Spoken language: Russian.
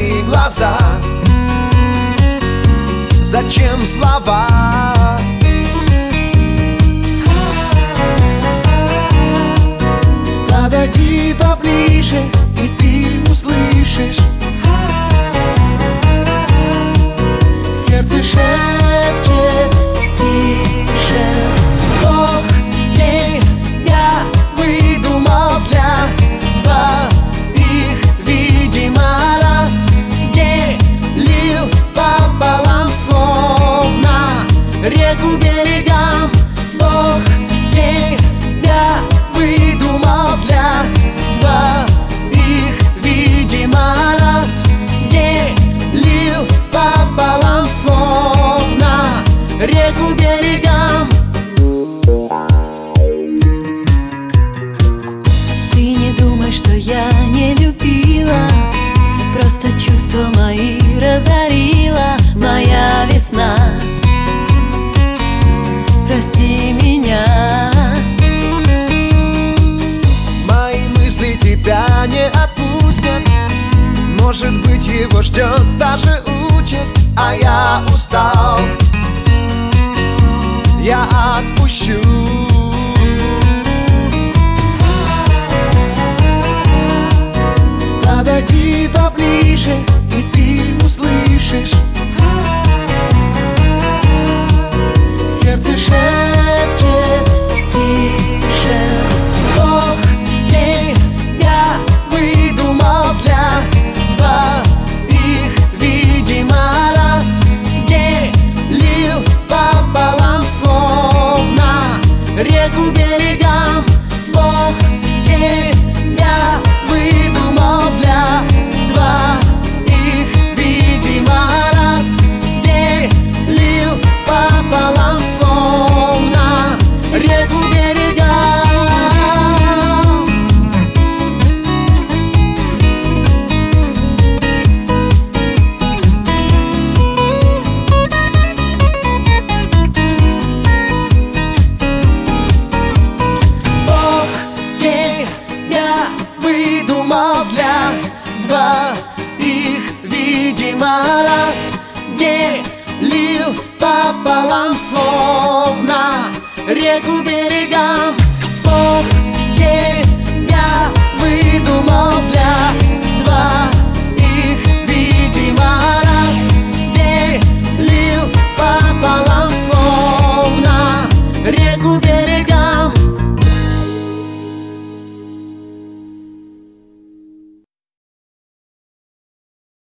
твои глаза. Зачем слова? Подойди поближе, и ты услышишь. Сердце шепчет тише. Бог тебя выдумал для двоих, видимо, раз делил пополам, словно реку берегам. Бог тебя выдумал для двоих, видимо, раз делил пополам, словно реку берегам. Ты не думай, что я не любила, просто чувства мои разорила моя весна. Прости меня. Мои мысли тебя не отпустят. Может быть, его ждет даже участь, а я устал. Я отпущу. Подойди поближе, и ты услышишь. Сердце шепчет тише. Бог тебя выдумал для двоих, видимо, раз делил пополам, словно реку берегам. Бог тебя выдумал для двоих, видимо, раз делил пополам, словно реку берегам. Бог тебя выдумал для двоих, видимо, раз делил пополам, словно реку берегам.